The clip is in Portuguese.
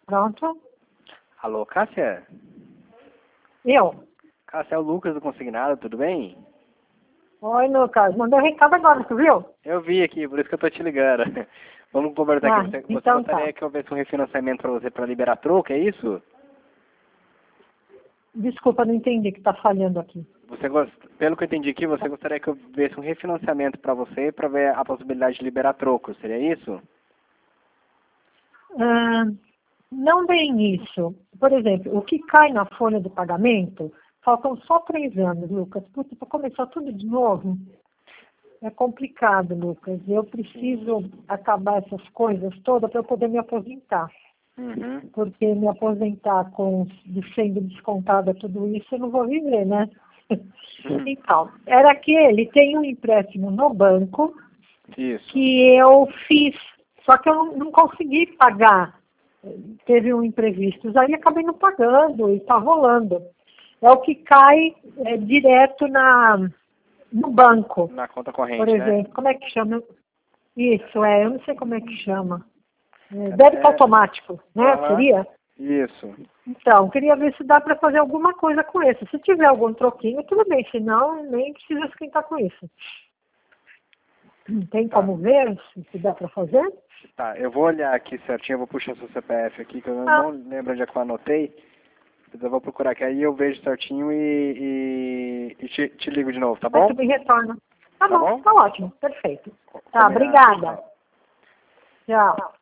Pronto. Alô, Cássia? Eu. Cássia, é o Lucas do Consignado, tudo bem? Oi, Lucas. Mandei um recado agora, tu viu? Eu vi aqui, por isso que eu tô te ligando. Vamos conversar aqui. Você então gostaria que houvesse um refinanciamento para você para liberar troco, é isso? Desculpa, não entendi que tá falhando aqui. Pelo que eu entendi aqui, você gostaria que houvesse um refinanciamento para você para ver a possibilidade de liberar troco, seria isso? Não bem isso. Por exemplo, o que cai na folha do pagamento, faltam só 3 anos, Lucas. Putz, para começar tudo de novo, é complicado, Lucas. Eu preciso acabar essas coisas todas para eu poder me aposentar. Uhum. Porque me aposentar sendo descontada tudo isso, eu não vou viver, né? Então, era que ele tem um empréstimo no banco Isso. que eu fiz, só que eu não consegui pagar. Teve um imprevisto, aí acabei não pagando e está rolando. É o que cai direto no banco. Na conta corrente, por exemplo, né? como é que chama? Isso, eu não sei como é que chama. Débito automático, né? Seria? Isso. Então, queria ver se dá para fazer alguma coisa com isso. Se tiver algum troquinho, tudo bem, senão nem precisa esquentar com isso. Tem como ver se dá para fazer? Tá, eu vou olhar aqui certinho, eu vou puxar seu CPF aqui, que eu não lembro onde é que eu anotei. Mas eu vou procurar aqui, aí eu vejo certinho e te ligo de novo, tá bom? Aí tu me retorna. Tá bom, bom? tá ótimo, perfeito. Tá, Combinado, obrigada. então. Tchau.